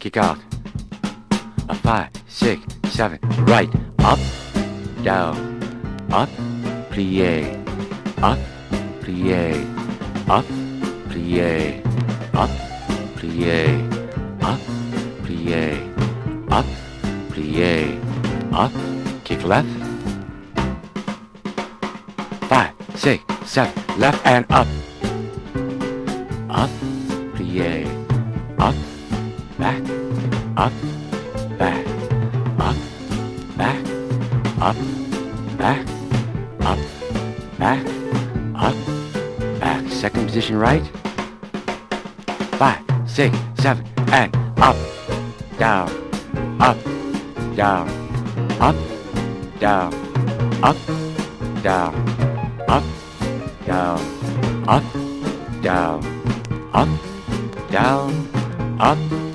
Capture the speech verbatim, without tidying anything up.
kick out. A five, six, seven, right, up, down, up, plie, up, plie, up, plie, up, plie, up, plie, up, plie, up, kick left. Five, six, seven, left and up, up, plie, up, back, up, back, up, back, up, back, up, back, up, back. Second position right. Five, six, seven, and up, down, up, down, up, down, up, down, up, down, up, down, up, down, up.